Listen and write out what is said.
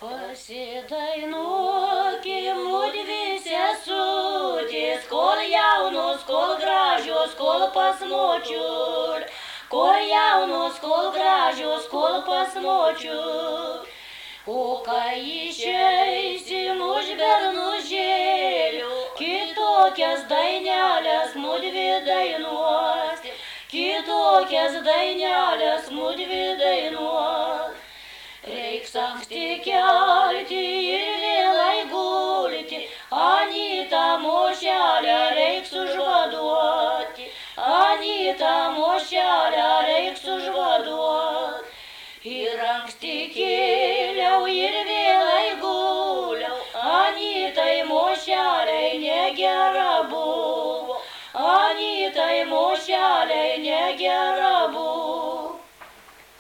Pasidainuokim mudvi sesutės, kol jaunos, kol gražios, kol pas močiul. Kol jaunos, kol gražios, kol pas močiul. O kai išeisim už bernužėlių, kitokias dainelės mudvi dainuos. Kitokias dainelės mudvi dainuos. Reiks anksti kelti ir vėlai gulti, Anytą mošelę reiks užvaduoti, Anytą mošelę reiks užvaduoti. Ir anksti